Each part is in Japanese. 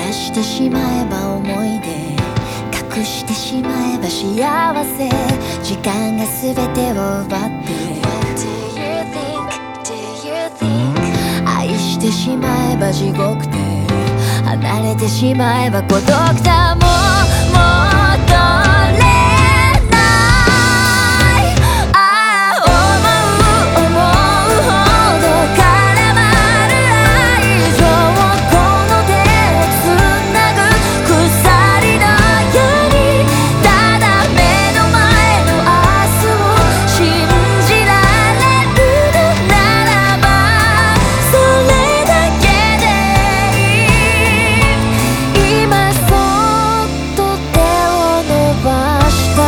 らしてしまえば思い出、隠してしまえば幸せ、時間が全てを奪って What do you think? Do you think? 愛してしまえば地獄で、離れてしまえば孤独だ。もう戻れないああ思うほど絡まる愛情、この手をつなぐ鎖のように、ただ目の前の明日を信じられるならば、それだけで今そっと手を伸ばした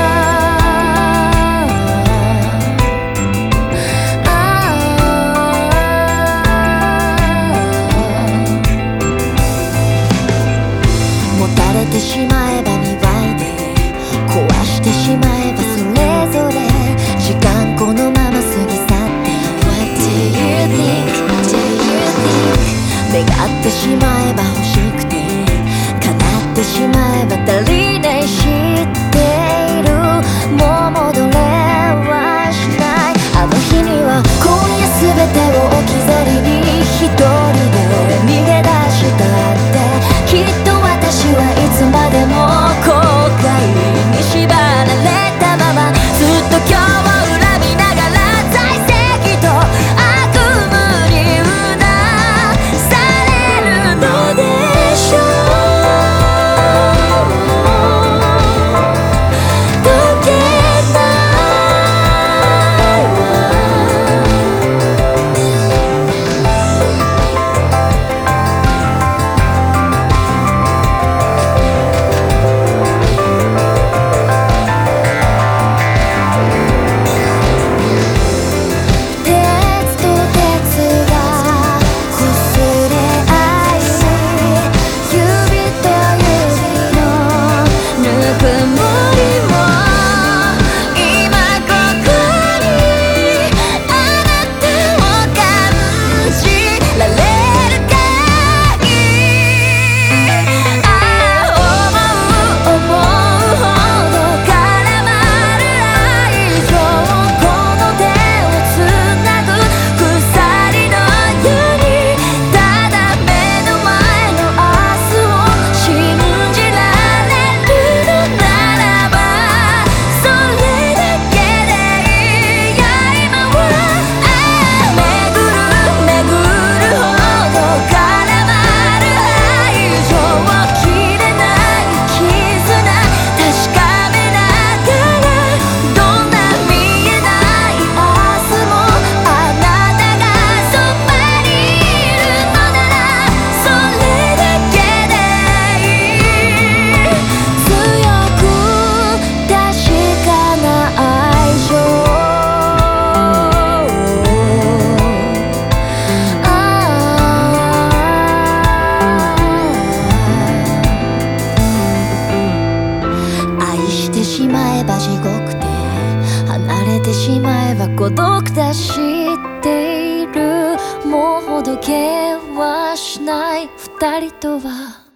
持たれてしまえば2倍で、壊してしまえばそれぞれ、時間このまま過ぎ去って What do you think? Do you think? 願ってしまえば欲しくて、叶ってしまえば足りない、知っているもう戻れはしない。あの日には今夜全てを置き去りに一人で逃げ出したって、きっと私はいつまでも後悔に縛られたまま、ずっと今日を恨みながら在籍と悪夢にうなされるのでしょう。解けない鉄と鉄が擦れ合い、指と指のぬくもりも、今ここにあなたを感じられるかい。ああ思うほど絡まる愛情、この手をつなぐ鎖のように、ただ目の前の明日を信じられるのならば、それだけでいいや。今は巡る巡るほど絡まる愛情、切れない絆確かめながら、どんな見えない明日もあなたがそばにいるのなら、それだけでいい。強く確かな愛情、愛してしまえば地獄で、離れてしまえば孤独だ、知っているもうほどけはしない二人とは